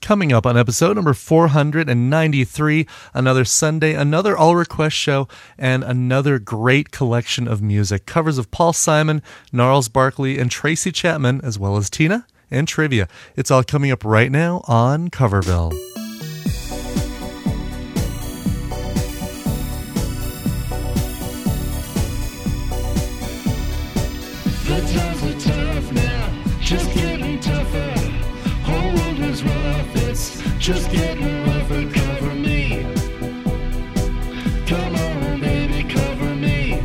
Coming up on episode number 493, another Sunday, another All Request show, and another great collection of music. Covers of Paul Simon, Gnarls Barkley, and Tracy Chapman, as well as Tina and trivia. It's all coming up right now on Coverville. The times are tough now, just getting tougher. Whole world is rough, it's just getting rougher. Cover me, come on baby, cover me.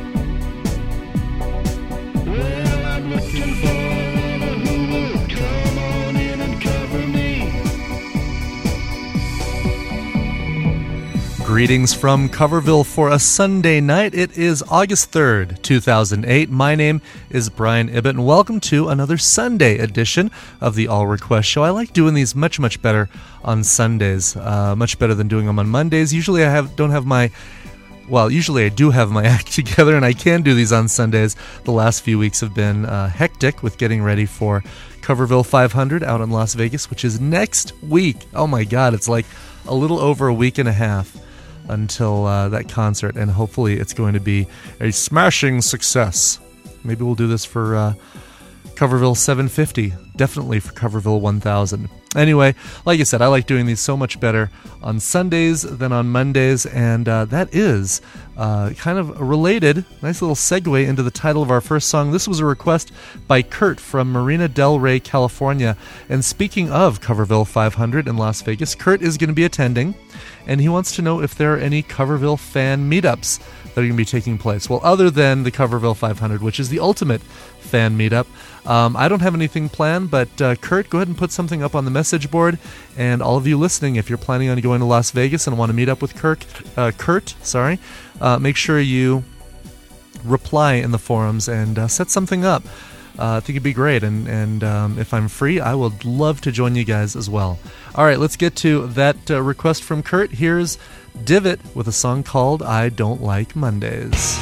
Well, I'm looking for one who will come on in and cover me. Greetings from Coverville for a Sunday night. It is August 3rd, 2008. My name is Brian Ibbett, and welcome to another Sunday edition of the All Request Show. I like doing these much better on Sundays, much better than doing them on Mondays. Usually I do have my act together, and I can do these on Sundays. The last few weeks have been hectic with getting ready for Coverville 500 out in Las Vegas, which is next week. Oh my God, it's like a little over a week and a half until that concert, and hopefully it's going to be a smashing success. Maybe we'll do this for Coverville 750, definitely for Coverville 1000. Anyway, like I said, I like doing these so much better on Sundays than on Mondays, and that is kind of a related, nice little segue into the title of our first song. This was a request by Kurt from Marina Del Rey, California. And speaking of Coverville 500 in Las Vegas, Kurt is going to be attending, and he wants to know if there are any Coverville fan meetups that are going to be taking place. Well, other than the Coverville 500, which is the ultimate fan meetup, I don't have anything planned, but Kurt, go ahead and put something up on the message board. And all of you listening, if you're planning on going to Las Vegas and want to meet up with Kurt, make sure you reply in the forums and set something up. I think it'd be great, and if I'm free, I would love to join you guys as well. All right, let's get to that request from Kurt. Here's Divot with a song called I Don't Like Mondays.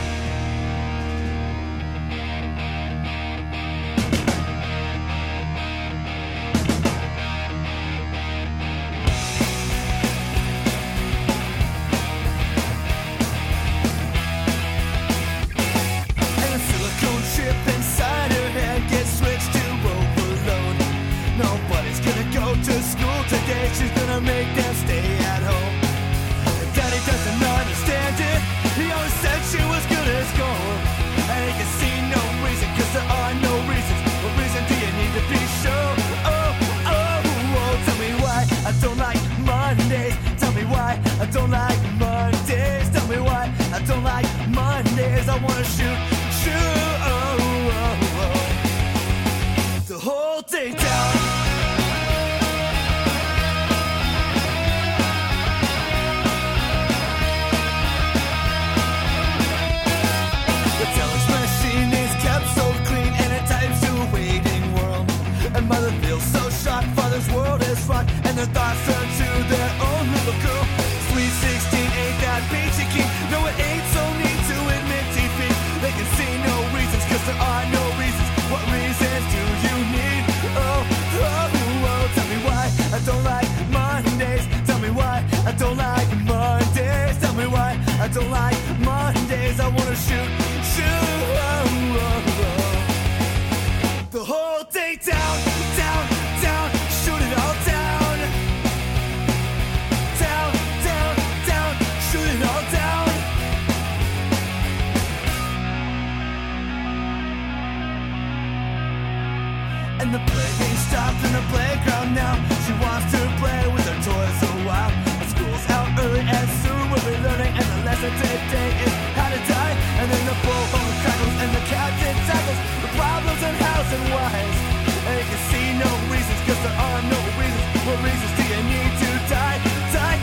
And the play ain't stopped in the playground now. She wants to play with her toys a while. The school's out early and soon we'll be learning. And the lesson today is how to die. And then the bullhorn crackles and the captain tackles the problems and hows and whys. And you can see no reasons, cause there are no reasons. What reasons do you need to die? Die,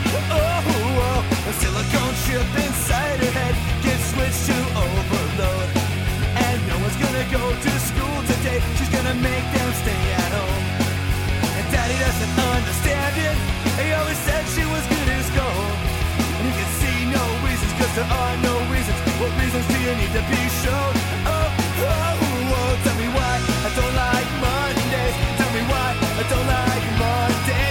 oh. A silicone chip inside her head gets switched to overload. And no one's gonna go to school today. She's gonna make them stay at home. And daddy doesn't understand it. He always said she was good as gold. And you can see no reasons, cause there are no reasons. What reasons do you need to be shown? Oh, tell me why I don't like Mondays. Tell me why I don't like Mondays.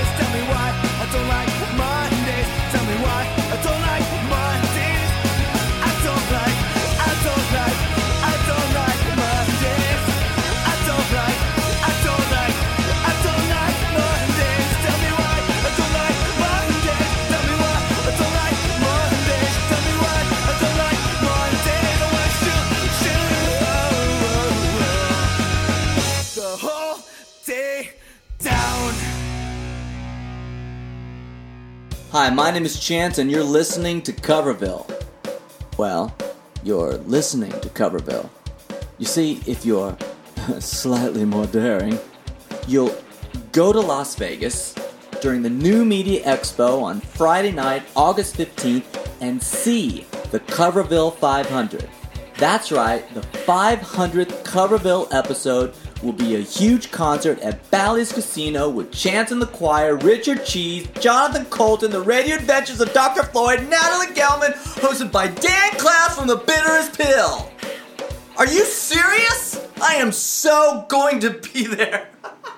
Hi, my name is Chance, and you're listening to Coverville. Well, you're listening to Coverville. You see, if you're slightly more daring, you'll go to Las Vegas during the New Media Expo on Friday night, August 15th, and see the Coverville 500. That's right, the 500th Coverville episode will be a huge concert at Bally's Casino with Chance and the Choir, Richard Cheese, Jonathan Colton, The Radio Adventures of Dr. Floyd, Natalie Gelman, hosted by Dan Klaus from The Bitterest Pill. Are you serious? I am so going to be there.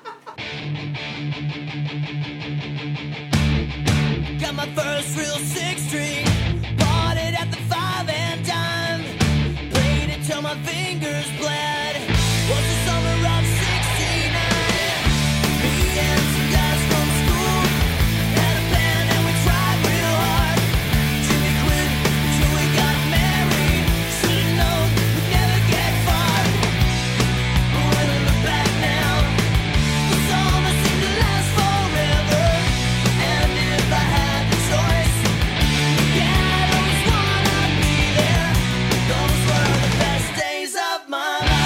Got my first real 6-string, bought it at the 5 and dime, played it till my fingers bled. Was the summer of 69. Me and some guys from school had a band and we tried real hard. Jimmy quit till we got married. Should've known we'd never get far. But when I look back now, the summer seemed to last forever. And if I had the choice, yeah, I'd always wanna be there. Those were the best days of my life.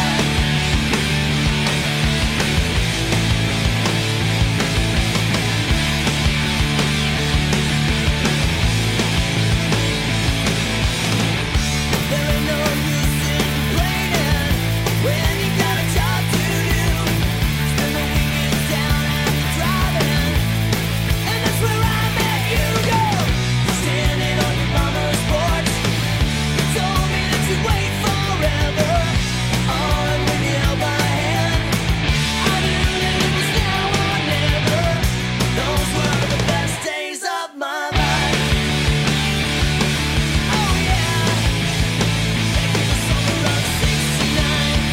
There ain't no use in complaining when you got a job to do. Spend the weekends down at the drive-in, and that's where I met you, girl. Standing on your mama's porch, you told me that you'd wait forever. Oh, and when you held my hand, I knew that it was now or never. Those were the best days of my life. Oh yeah, back in the summer of 69.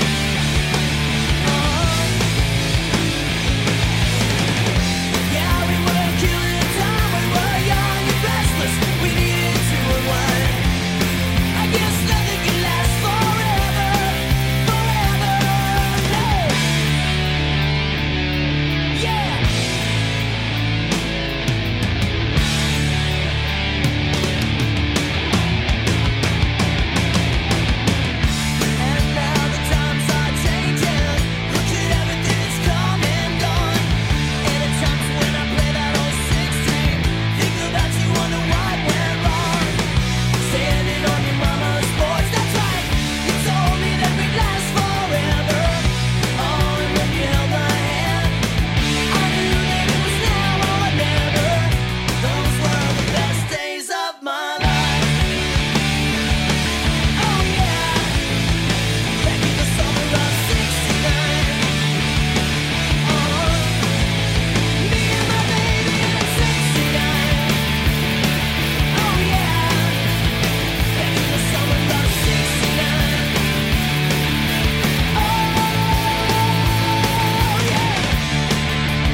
Yeah, we were killing time. We were young and restless. We needed to unwind. I guess nothing can last forever, no. Yeah. And now the times are changing. Look at everything that's come and gone. And at times when I play that old 6-string, think about you, wonder what went wrong. Standing on your mama's porch, that's right. You told me that we'd last forever. Oh, and when you held my hand, I knew that it was now or never. Those were the best days of my life. Oh yeah, back in the summer of 69. Me and my baby in 69. Oh yeah, back in the summer of 69. Oh yeah.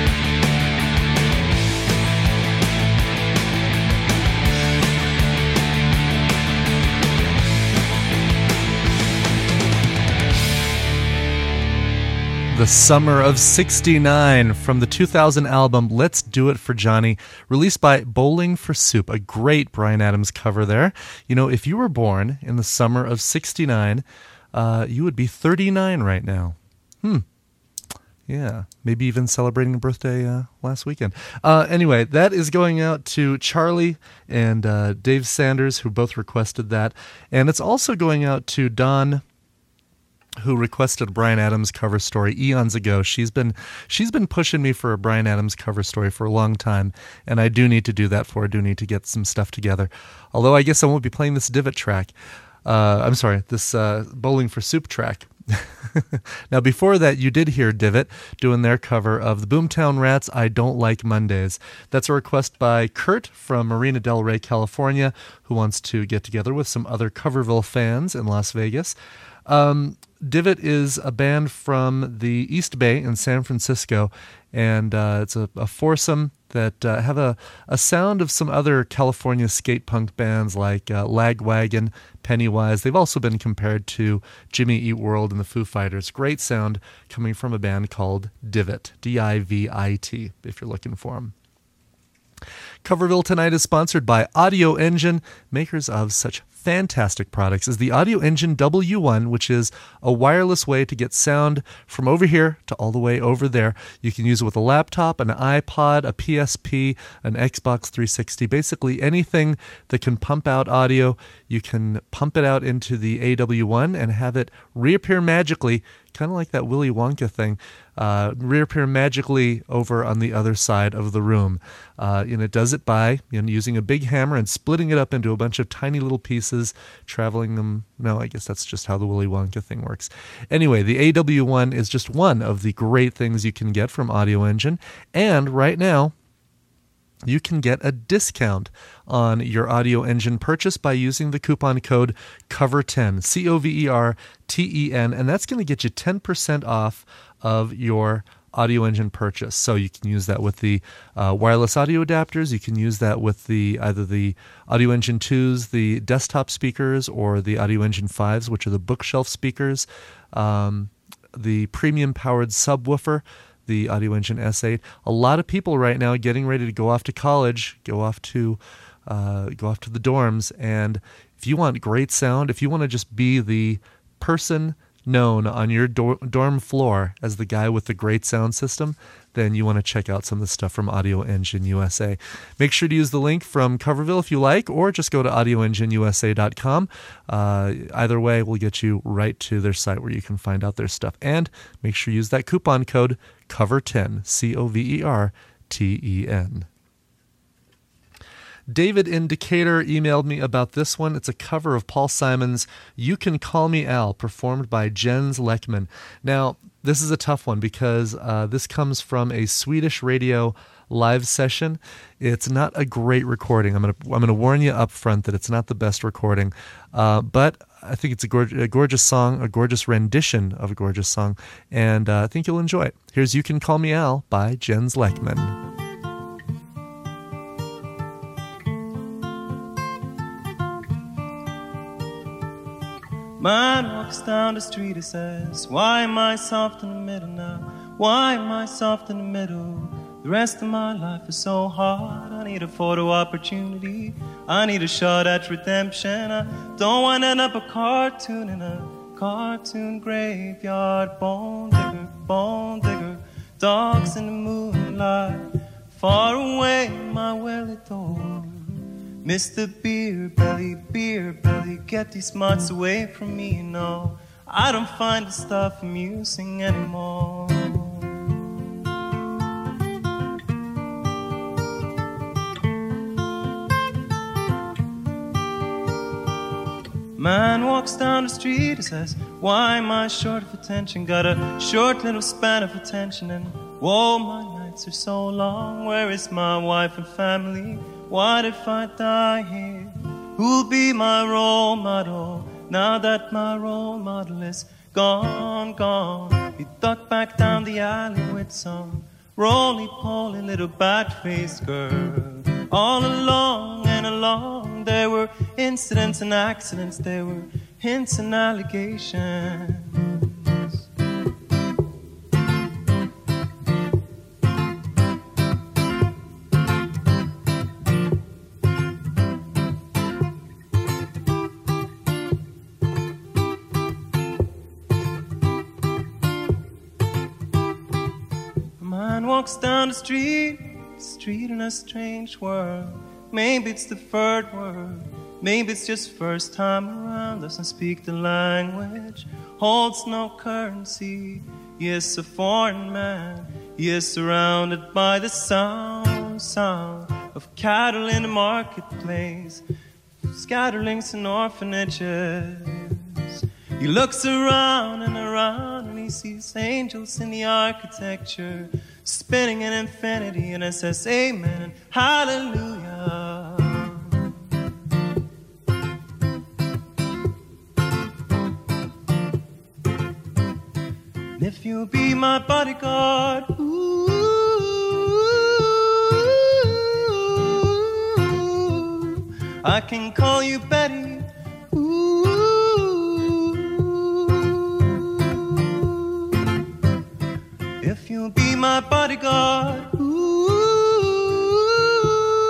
The Summer of 69 from the 2000 album Let's Do It for Johnny, released by Bowling for Soup. A great Bryan Adams cover there. You know, if you were born in the summer of 69, you would be 39 right now. Yeah, maybe even celebrating a birthday last weekend. Anyway, that is going out to Charlie and Dave Sanders, who both requested that. And it's also going out to Don, who requested a Bryan Adams cover story eons ago. She's been pushing me for a Bryan Adams cover story for a long time, and I do need to do that for her. I do need to get some stuff together. Although I guess I won't be playing this Divot track. I'm sorry, this Bowling for Soup track. Now, before that, you did hear Divot doing their cover of the Boomtown Rats' I Don't Like Mondays. That's a request by Kurt from Marina Del Rey, California, who wants to get together with some other Coverville fans in Las Vegas. Divot is a band from the East Bay in San Francisco, and it's a foursome that have a sound of some other California skate punk bands like Lagwagon, Pennywise. They've also been compared to Jimmy Eat World and the Foo Fighters. Great sound coming from a band called Divot, D-I-V-I-T, if you're looking for them. Coverville Tonight is sponsored by Audio Engine, makers of such fantastic products as the Audio Engine W1, which is a wireless way to get sound from over here to all the way over there. You can use it with a laptop, an iPod, a PSP, an Xbox 360, basically anything that can pump out audio. You can pump it out into the AW1 and have it reappear magically, kind of like that Willy Wonka thing, reappear magically over on the other side of the room. And it does it by using a big hammer and splitting it up into a bunch of tiny little pieces, traveling them. No, I guess that's just how the Willy Wonka thing works. Anyway, the AW1 is just one of the great things you can get from Audio Engine. And right now, you can get a discount on your Audio Engine purchase by using the coupon code COVER10, COVERTEN, and that's going to get you 10% off of your Audio Engine purchase. So you can use that with the wireless audio adapters. You can use that with either the Audio Engine 2s, the desktop speakers, or the Audio Engine 5s, which are the bookshelf speakers, the premium powered subwoofer, the Audio Engine S8. A lot of people right now getting ready to go off to college, go off to the dorms, and if you want great sound, if you want to just be the person known on your dorm floor as the guy with the great sound system, then you want to check out some of the stuff from Audio Engine USA. Make sure to use the link from Coverville if you like, or just go to audioengineusa.com. Either way will get you right to their site where you can find out their stuff. And make sure you use that coupon code COVER10, COVERTEN. David in Decatur emailed me about this one. It's a cover of Paul Simon's You Can Call Me Al, performed by Jens Lekman. Now, this is a tough one because this comes from a Swedish radio live session. It's not a great recording. I'm gonna warn you up front that it's not the best recording, but I think it's a gorgeous song, a gorgeous rendition of a gorgeous song, and I think you'll enjoy it. Here's You Can Call Me Al by Jens Lekman. Man walks down the street and says, why am I soft in the middle now? Why am I soft in the middle? The rest of my life is so hard. I need a photo opportunity. I need a shot at redemption. I don't want to end up a cartoon in a cartoon graveyard. Bone digger, dogs in the moonlight. Far away, my welly door. Mr. Beer Belly, get these mutts away from me, no. I don't find the stuff amusing anymore. Man walks down the street and says, why am I short of attention? Got a short little span of attention, and whoa, my nights are so long. Where is my wife and family? What if I die here? Who'll be my role model now that my role model is gone? He ducked back down the alley with some roly-poly little bat-faced girl. All along and along there were incidents and accidents, there were hints and allegations. Walks down the street in a strange world. Maybe it's the third word, maybe it's just first time around. Doesn't speak the language, holds no currency. He is a foreign man, he is surrounded by the sound of cattle in the marketplace, scatterlings and orphanages. He looks around and he sees angels in the architecture, spinning in infinity, and it says amen and hallelujah. And if you'll be my bodyguard, ooh, I can call you Betty, ooh. If you'll be my bodyguard, ooh,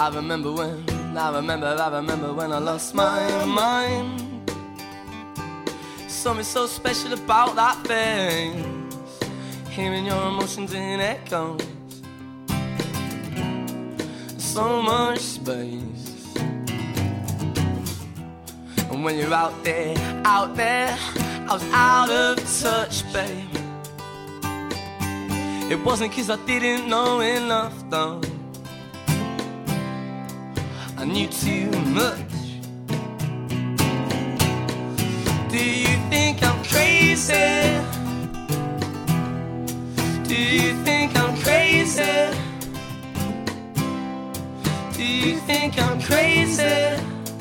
I remember when I lost my mind. Something so special about that face, hearing your emotions in echoes. So much space. And when you're out there, I was out of touch, babe. It wasn't 'cause I didn't know enough, though. I knew too much. Do you think I'm crazy? Do you think I'm crazy? Do you think I'm crazy?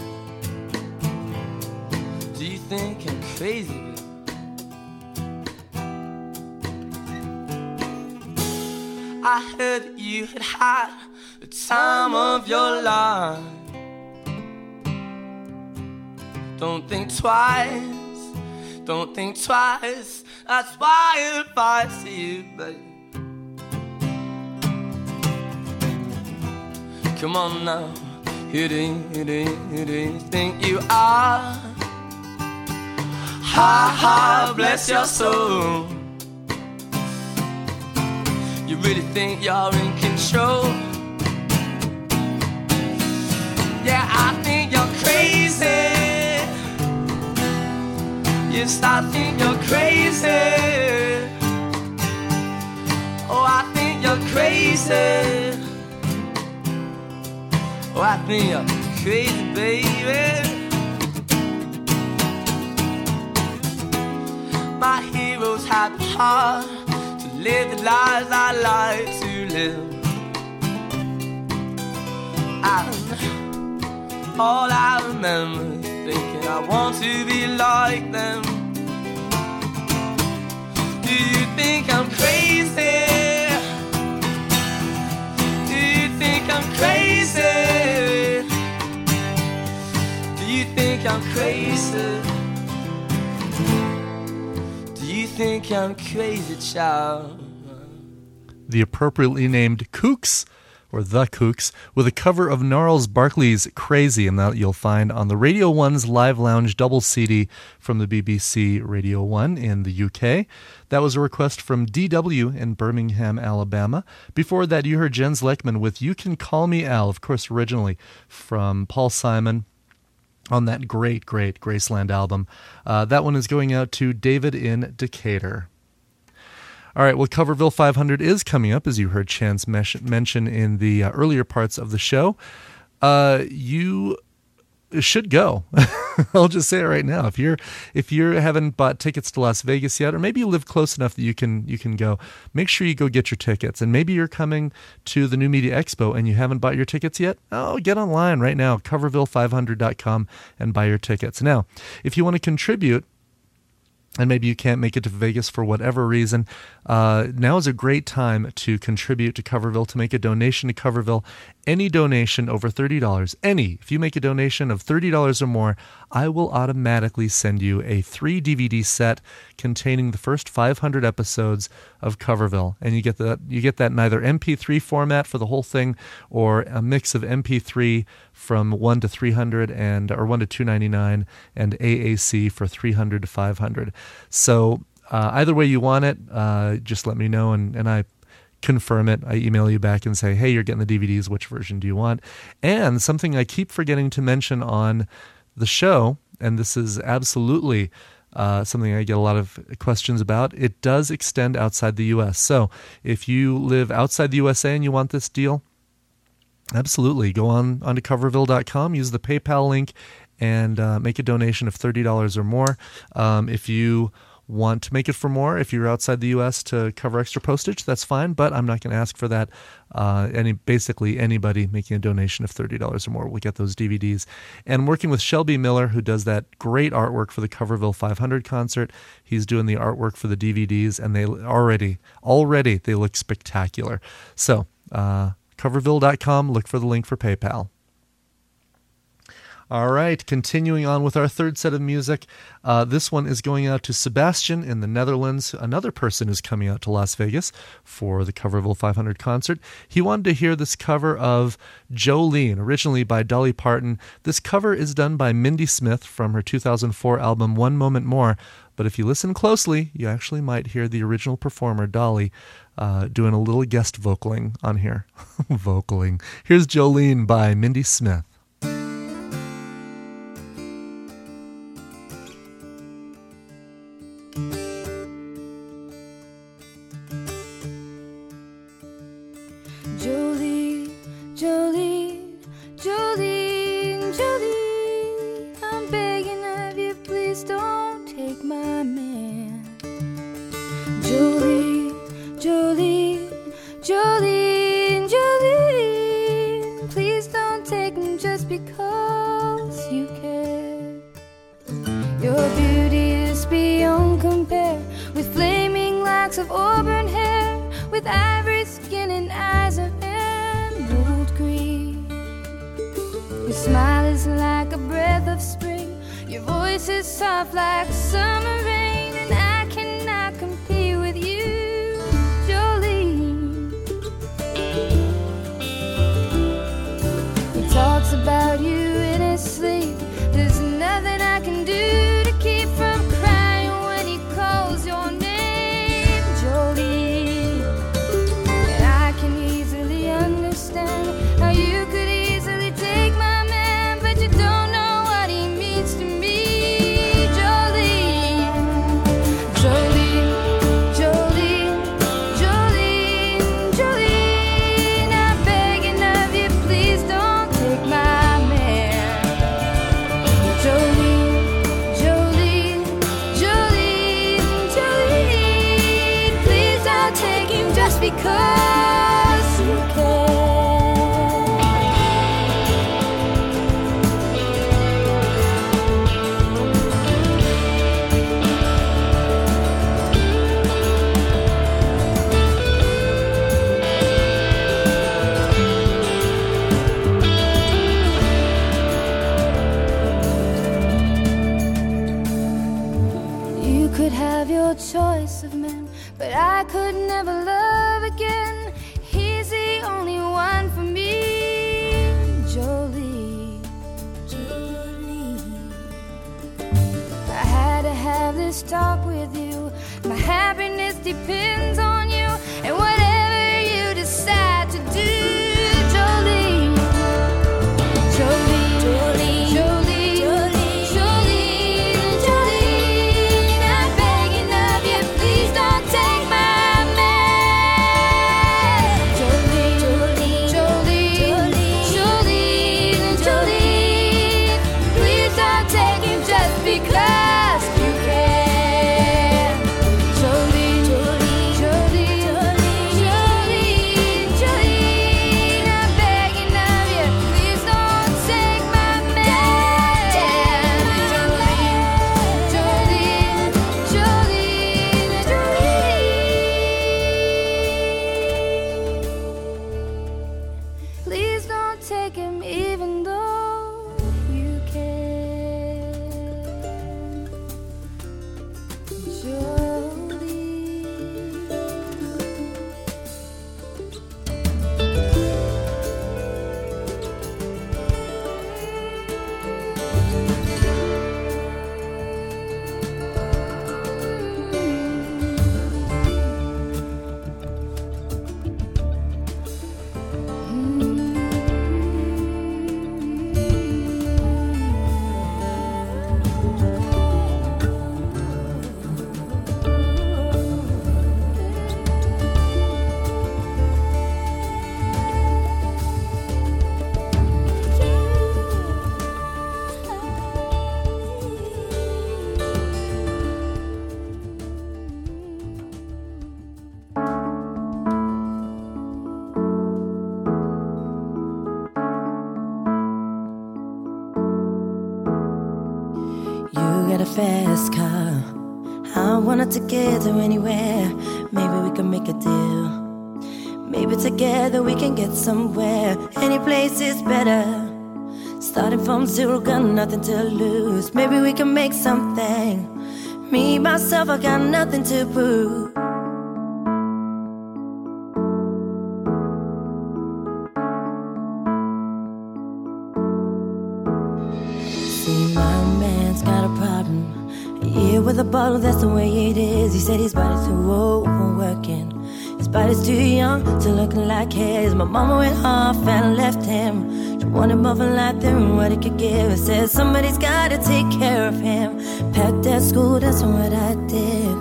Do you think I'm crazy? I heard that you had had the time of your life. Don't think twice, don't think twice. That's why I advise you, babe. Come on now, who do you think you are? Ha ha, bless your soul. You really think you're in control? Yeah, I think you're crazy. Yes, I think you're crazy. Oh, I think you're crazy. Oh, I think you're crazy, baby. My heroes had the heart to live the lives I like to live. And all I remember is thinking I want to be like them. Do you think I'm crazy? Do you think I'm crazy? Do you think I'm crazy? Do you think I'm crazy, child? The appropriately named Kooks, or The Kooks, with a cover of Gnarls Barkley's Crazy, and that you'll find on the Radio 1's Live Lounge double CD from the BBC Radio 1 in the UK. That was a request from DW in Birmingham, Alabama. Before that, you heard Jens Lekman with You Can Call Me Al, of course, originally from Paul Simon on that great Graceland album. That one is going out to David in Decatur. All right, well, Coverville 500 is coming up, as you heard Chance mention in the earlier parts of the show. You should go. I'll just say it right now. If you haven't bought tickets to Las Vegas yet, or maybe you live close enough that you can go, make sure you go get your tickets. And maybe you're coming to the New Media Expo and you haven't bought your tickets yet. Oh, get online right now, coverville500.com, and buy your tickets. Now, if you want to contribute, and maybe you can't make it to Vegas for whatever reason, now is a great time to contribute to Coverville, to make a donation to Coverville. Any donation over $30, if you make a donation of $30 or more, I will automatically send you a 3 DVD set containing the first 500 episodes of Coverville. And you get that in either MP3 format for the whole thing, or a mix of MP3 from 1 to 300 or 1 to 299, and AAC for 300 to 500. So either way you want it, just let me know, and I confirm it. I email you back and say, hey, you're getting the DVDs. Which version do you want? And something I keep forgetting to mention on the show, and this is absolutely something I get a lot of questions about, it does extend outside the U.S. So if you live outside the USA and you want this deal, absolutely, go on to coverville.com, use the PayPal link, and make a donation of $30 or more. If you want to make it for more, if you're outside the U.S. to cover extra postage, that's fine, but I'm not going to ask for that. Basically anybody making a donation of $30 or more will get those DVDs. And working with Shelby Miller, who does that great artwork for the Coverville 500 concert, he's doing the artwork for the DVDs, and they already they look spectacular. So coverville.com, look for the link for PayPal. All right, continuing on with our third set of music. This one is going out to Sebastian in the Netherlands, another person who's coming out to Las Vegas for the Coverville 500 concert. He wanted to hear this cover of Jolene, originally by Dolly Parton. This cover is done by Mindy Smith from her 2004 album One Moment More, but if you listen closely, you actually might hear the original performer, Dolly, doing a little guest vocaling on here. Vocaling. Here's Jolene by Mindy Smith. Jolene, Jolene, Jolene, Jolene, I'm begging of you, please don't take my man. Jolene, Jolene, Jolene, Jolene, please don't take him just because you care. Your beauty is beyond compare, with flaming locks of auburn hair, with ivory skin and eyes of emerald green. Your smile is like a breath of spring, your voice is soft like summer rain, and I cannot compete with you, Jolene. He talks about you in his sleep, there's nothing I can do to keep from crying when he calls your name, Jolene. And I can easily understand how you could easily take my man, but you don't know what he means to me, Jolene. Jolene, Jolene, Jolene, Jolene, I'm begging of you, please don't take my man. Jolene, Jolene, Jolene, Jolene, please don't take him just because you can. You could have your choice of men, but I could never love again. He's the only one for me, Jolene. Jolene. I had to have this talk with you. My happiness depends on you, and whatever you decide to do, Jolene. Jolene, Jolene, Jolene, Jolene, Jolene, I'm begging of you, please don't take my man. Jolene, Jolene, Jolene, Jolene, Jolene, please don't take him just because you can. Jolene, Jolene, Jolene, Jolene, Jolene, I'm begging of you, please don't take my man. Jolene, Jolene, Jolene, Jolene, please don't take him even though you can. Jolene. You got a fast car, I wanna take it to anywhere. Maybe we can make a deal. Maybe together we can get somewhere. Any place is better. Starting from zero, got nothing to lose. Maybe we can make something. Me, myself, I got nothing to prove. See, my man's got a problem. Yeah, with a bottle, that's the way it is. He said his body's too old for working. His body's too young to look like his. My mama went off and left him. She wanted more for life than what he could give. I said somebody's gotta take care of him. Packed at school, that's what I did.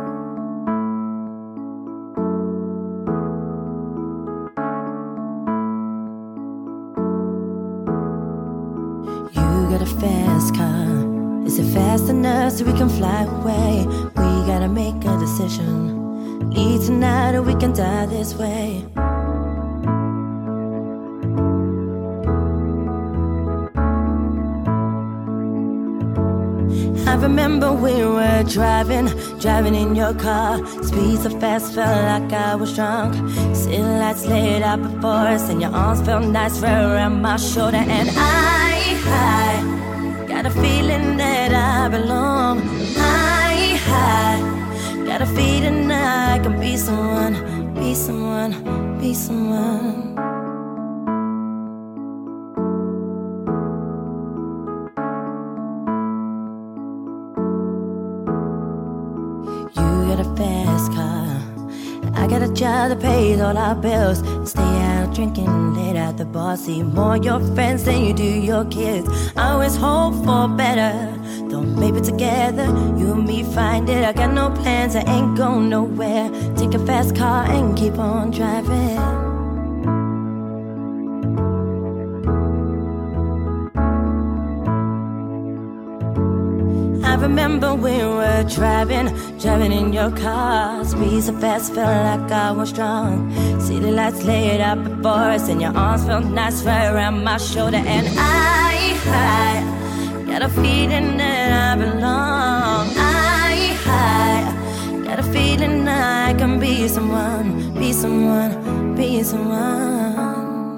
You got a fast car. Is it fast enough so we can fly away? We gotta make a decision. Leave tonight or we can die this way. I remember we were driving in your car. Speed so fast, felt like I was drunk. City lights laid out before us, and your arms felt nice right around my shoulder. And I got a feeling that I belong. I got a feeling I can be someone, be someone, be someone. You got a fast car. I got a job that pays all our bills. Stay out drinking late at the bar. See more your friends than you do your kids. I always hope for better. Don't maybe together, you and me find it. I got no plans, I ain't going nowhere. Take a fast car and keep on driving. I remember we were driving in your car. Speed so fast, felt like I was drunk. City lights laid out before us, and your arms felt nice right around my shoulder. And I got a feeling that I belong. I got a feeling I can be someone, be someone, be someone.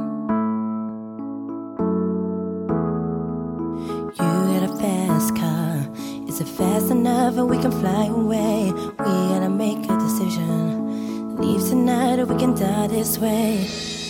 You got a fast car. Is it fast enough and we can fly away? We gotta make a decision. Leave tonight or we can die this way.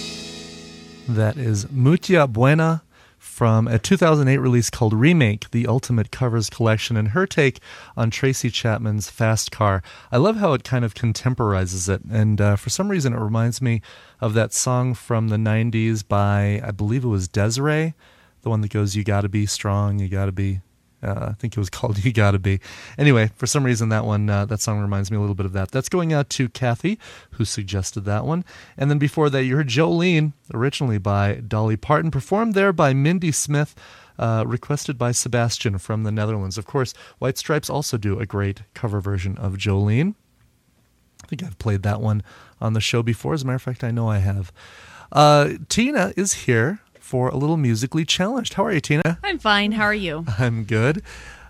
That is Mutia Buena from a 2008 release called Remake, the Ultimate Covers Collection, and her take on Tracy Chapman's Fast Car. I love how it kind of contemporizes it, and for some reason it reminds me of that song from the 90s by, I believe it was Desiree, the one that goes, you gotta be strong, you gotta be... I think it was called You Gotta Be. Anyway, for some reason that one, that song reminds me a little bit of that. That's going out to Kathy, who suggested that one. And then before that, you heard Jolene, originally by Dolly Parton, performed there by Mindy Smith, requested by Sebastian from the Netherlands. Of course, White Stripes also do a great cover version of Jolene. I think I've played that one on the show before. As a matter of fact, I know I have. Tina is here for a little musically challenged. How are you, Tina? I'm fine. How are you? I'm good.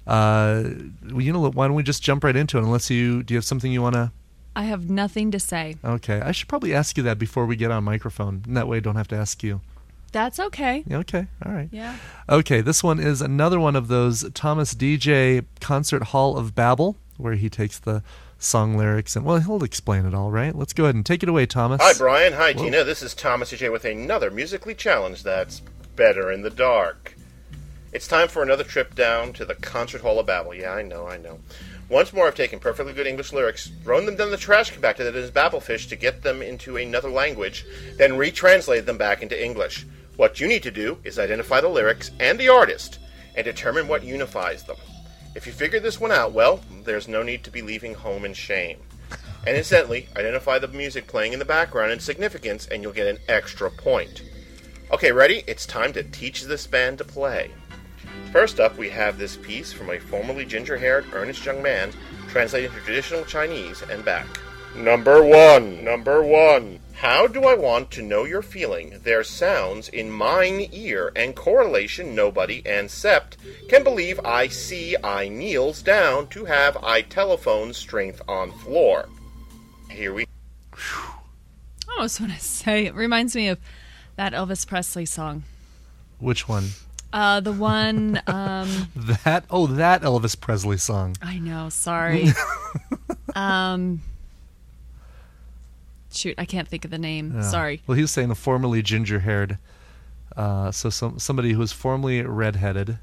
You know, why don't we just jump right into it? Unless do you have something you want to? I have nothing to say. Okay, I should probably ask you that before we get on microphone. And that way I don't have to ask you. That's okay. Okay, all right. Yeah. Okay, this one is another one of those Thomas DJ Concert Hall of Babel, where he takes the song lyrics and, well, he'll explain it all, right? Let's go ahead and take it away, Thomas. Hi, Brian. Hi, Tina. This is Thomas DJ with another musically challenged that's better in the dark. It's time for another trip down to the Concert Hall of Babel. Yeah, I know. Once more, I've taken perfectly good English lyrics, thrown them down the trash compactor that is Babelfish to get them into another language, then retranslated them back into English. What you need to do is identify the lyrics and the artist, and determine what unifies them. If you figure this one out, well, there's no need to be leaving home in shame. And incidentally, identify the music playing in the background and significance, and you'll get an extra point. Okay, ready? It's time to teach this band to play. First up, we have this piece from a formerly ginger-haired, earnest young man, translated into traditional Chinese and back. Number one. How do I want to know you're feeling? There's sounds in mine ear, and correlation nobody and-cept can believe I see I kneels down to have I telephone strength on floor. Here we... I almost want to say, it reminds me of that Elvis Presley song. Which one? The one. That Elvis Presley song. I know. Sorry. Shoot, I can't think of the name. Yeah. Sorry. Well, he was saying a formerly ginger-haired, so somebody who was formerly redheaded.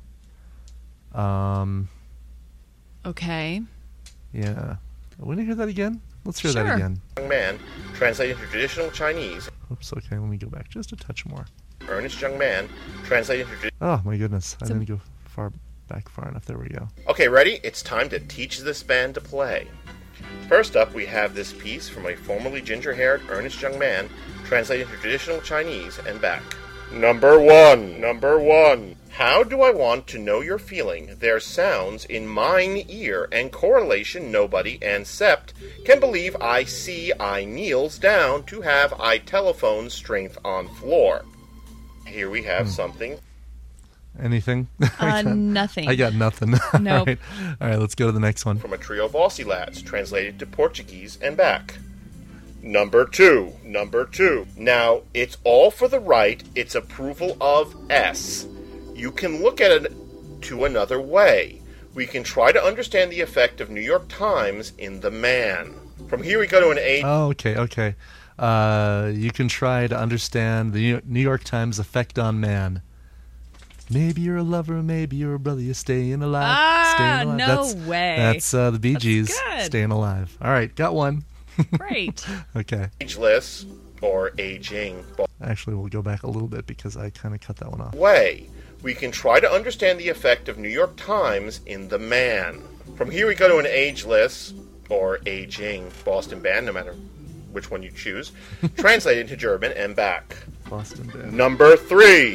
Okay. Yeah. Want to hear that again? Let's hear Sure. that again. Young man, translated into traditional Chinese. Oops. Okay. Let me go back just a touch more. Earnest young man, translated into. Oh my goodness! I didn't go far enough. There we go. Okay, ready? It's time to teach this band to play. First up, we have this piece from a formerly ginger-haired, earnest young man, translated into traditional Chinese and back. Number one. How do I want to know you're feeling? There's sounds in mine ear, and correlation nobody and sept can believe I see I kneels down to have I telephone strength on floor. Here we have something. Anything? Nothing. I got nothing. Nope. All right. Let's go to the next one. From a trio of Aussie lads, translated to Portuguese and back. Number two. Now, it's all for the right, it's approval of S. You can look at it to another way. We can try to understand the effect of New York Times in the man. From here we go to an A. Oh, okay. You can try to understand the New York Times effect on man. Maybe you're a lover, maybe you're a brother, you're staying alive. Staying alive. No way. That's the Bee Gees, good. Staying Alive. All right, got one. Great. Okay. Ageless or aging Actually, we'll go back a little bit because I kind of cut that one off. way. We can try to understand the effect of New York Times in the man. From here we go to an ageless or aging Boston band, no matter which one you choose, translated into German and back. Boston band. Number three.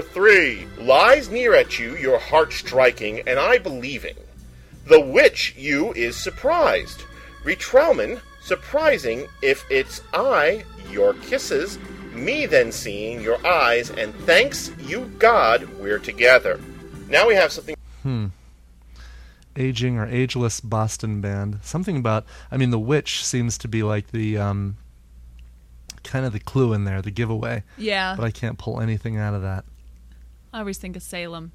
Lies near at you, your heart striking, and I believing. The which you is surprised. Retrauman, surprising, if it's I, your kisses, me then seeing your eyes, and thanks you God, we're together. Now we have something. Aging or ageless Boston band. Something about, the witch seems to be like the, kind of the clue in there, the giveaway. Yeah. But I can't pull anything out of that. I always think of Salem.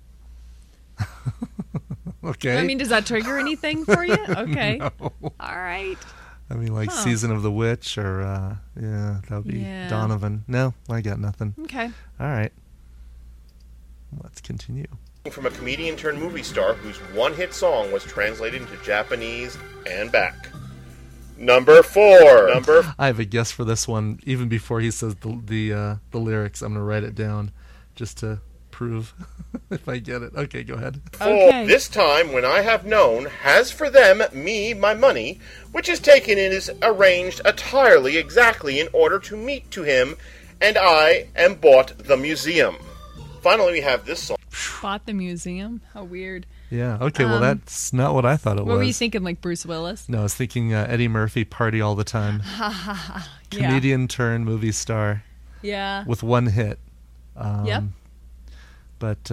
Okay. Does that trigger anything for you? Okay. No. All right. Season of the Witch or, that would be Donovan. No, I got nothing. Okay. All right. Let's continue. From a comedian turned movie star whose one-hit song was translated into Japanese and back. Number four. I have a guess for this one. Even before he says the lyrics, I'm going to write it down just to prove if I get it. Okay, go ahead. Okay. This time when I have known has for them me my money, which is taken and is arranged entirely exactly in order to meet to him, and I am bought the museum. Finally, we have this song. Bought the museum? How weird. Yeah, okay, well, that's not what I thought it was. What were you thinking, like Bruce Willis? No, I was thinking Eddie Murphy, Party All the Time. Comedian turned movie star. Yeah. With one hit. Yep. But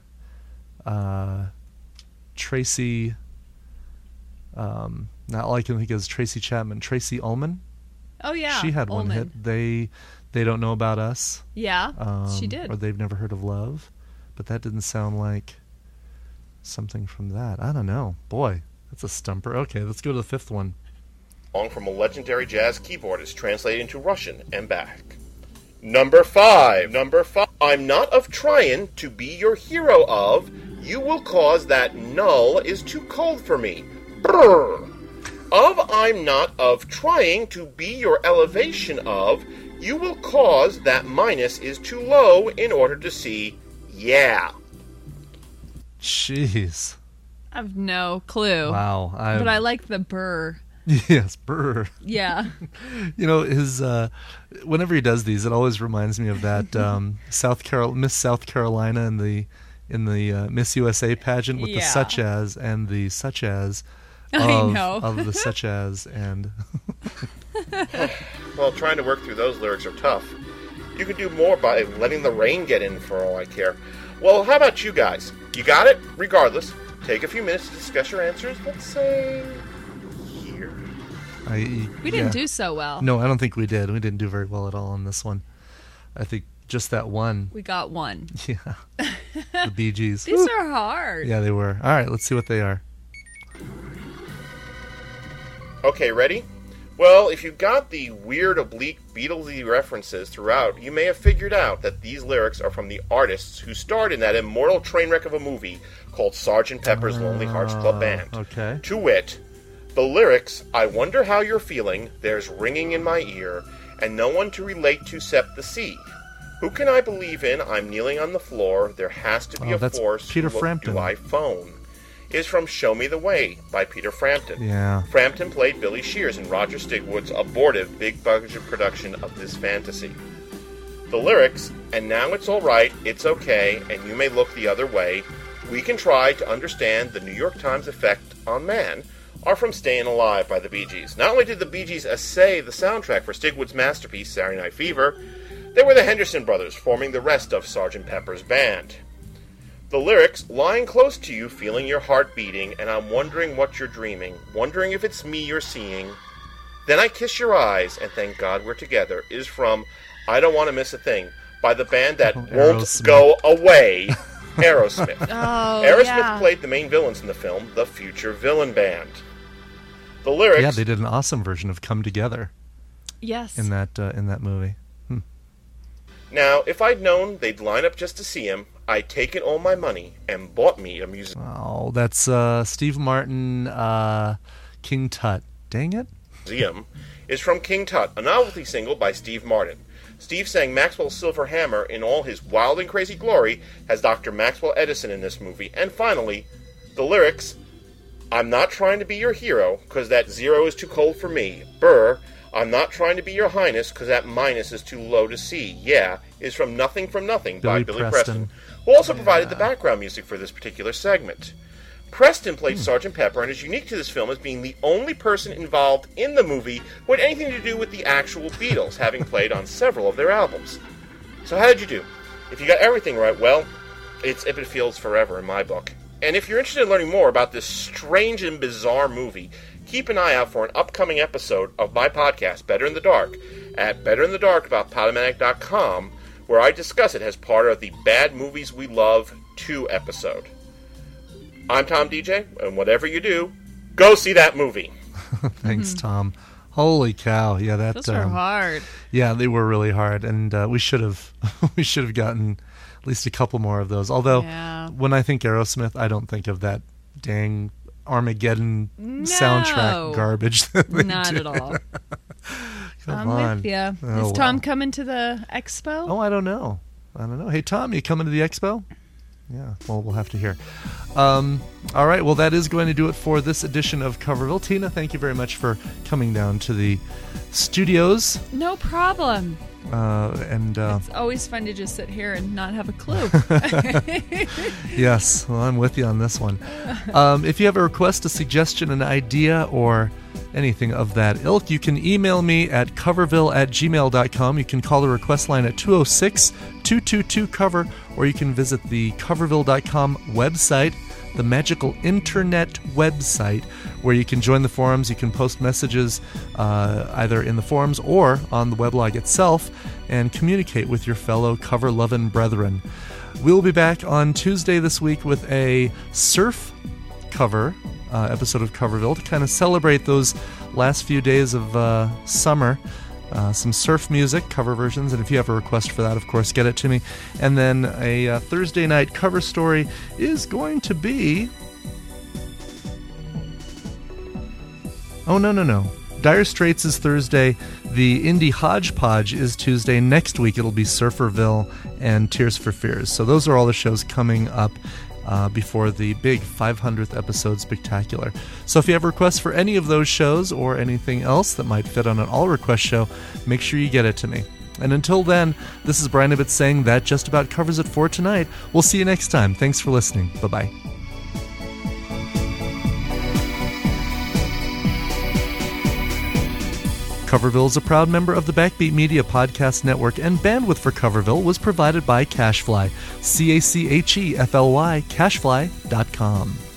Tracy, not all I can think is Tracy Chapman. Tracy Ullman? Oh, yeah. She had one hit. They Don't Know About Us. Yeah, she did. Or They've Never Heard of Love. But that didn't sound like something from that. I don't know. Boy, that's a stumper. Okay, let's go to the fifth one. Song from a legendary jazz keyboardist translated into Russian and back. Number five. I'm not of trying to be your hero of. You will cause that null is too cold for me. Brr. I'm not of trying to be your elevation of. You will cause that minus is too low in order to see. Yeah. Jeez. I have no clue. Wow. But I like the burr. Yes, Burr. Yeah. His whenever he does these, it always reminds me of that Miss South Carolina in the Miss USA pageant with the such as and the such as of the such as and. Well, trying to work through those lyrics are tough. You can do more by letting the rain get in for all I care. Well, how about you guys? You got it? Regardless, take a few minutes to discuss your answers. Let's say here. We didn't do so well. No, I don't think we did. We didn't do very well at all on this one. I think just that one. We got one. Yeah. The Bee Gees. These are hard. Yeah, they were. All right, let's see what they are. Okay, ready? Well, if you got the weird, oblique Beatlesy references throughout, you may have figured out that these lyrics are from the artists who starred in that immortal train wreck of a movie called Sgt. Pepper's Lonely Hearts Club Band. Okay. To wit, the lyrics, I wonder how you're feeling, there's ringing in my ear, and no one to relate to except the sea. Who can I believe in? I'm kneeling on the floor, there has to be a that's force. Peter Who Frampton. do I phone? Is from Show Me the Way by Peter Frampton. Yeah. Frampton played Billy Shears in Roger Stigwood's abortive big-budget production of this fantasy. The lyrics, and now it's all right, it's okay, and you may look the other way, we can try to understand the New York Times effect on man, are from Stayin' Alive by the Bee Gees. Not only did the Bee Gees essay the soundtrack for Stigwood's masterpiece, Saturday Night Fever, they were the Henderson brothers forming the rest of Sgt. Pepper's band. The lyrics, lying close to you, feeling your heart beating, and I'm wondering what you're dreaming, wondering if it's me you're seeing. Then I kiss your eyes, and thank God we're together, is from I Don't Want to Miss a Thing by the band that won't Aerosmith. go away, Aerosmith. Aerosmith yeah. played the main villains in the film, the Future Villain Band. The lyrics... Yeah, they did an awesome version of Come Together Yes. in that movie. Now, if I'd known they'd line up just to see him, I'd taken all my money and bought me a Oh, that's Steve Martin, King Tut. Dang it. museum, is from King Tut, a novelty single by Steve Martin. Steve sang Maxwell's Silver Hammer in all his wild and crazy glory as Dr. Maxwell Edison in this movie. And finally, the lyrics, I'm not trying to be your hero, 'cause that zero is too cold for me. Burr, I'm not trying to be your highness, 'cause that minus is too low to see. Yeah, is from Nothing by Billy Preston, who also provided the background music for this particular segment. Preston played Sgt. Pepper and is unique to this film as being the only person involved in the movie who had anything to do with the actual Beatles, having played on several of their albums. So how did you do? If you got everything right, well, it's Ibbot Fields forever in my book. And if you're interested in learning more about this strange and bizarre movie, keep an eye out for an upcoming episode of my podcast, Better in the Dark, at betterinthedark.podomatic.com, where I discuss it as part of the Bad Movies We Love 2 episode. I'm Tom DJ, and whatever you do, go see that movie. Thanks, Tom. Holy cow! Yeah, Those were hard. Yeah, they were really hard, and we should have gotten at least a couple more of those. Although, when I think Aerosmith, I don't think of that dang Armageddon soundtrack garbage. Not at all. Come I'm on. with you. Oh, Is Tom coming to the expo? Oh, I don't know. Hey, Tom, you coming to the expo? Yeah, well, we'll have to hear. All right, well, that is going to do it for this edition of Coverville. Tina, thank you very much for coming down to the studios. No problem. It's always fun to just sit here and not have a clue. Yes, well, I'm with you on this one. If you have a request, a suggestion, an idea, or anything of that ilk, you can email me at coverville@gmail.com. You can call the request line at 206-222-COVER, or you can visit the coverville.com website, the magical internet website, where you can join the forums. You can post messages either in the forums or on the weblog itself and communicate with your fellow cover-loving brethren. We'll be back on Tuesday this week with a surf cover episode of Coverville to kind of celebrate those last few days of summer. Some surf music, cover versions, and if you have a request for that, of course, get it to me. And then a Thursday night cover story is going to be... Oh, no. Dire Straits is Thursday. The Indie Hodgepodge is Tuesday. Next week, it'll be Surferville and Tears for Fears. So those are all the shows coming up before the big 500th episode spectacular. So if you have requests for any of those shows or anything else that might fit on an all-request show, make sure you get it to me. And until then, this is Brian Ibbott saying that just about covers it for tonight. We'll see you next time. Thanks for listening. Bye-bye. Coverville is a proud member of the Backbeat Media Podcast Network, and bandwidth for Coverville was provided by CacheFly, CacheFly, cashfly.com.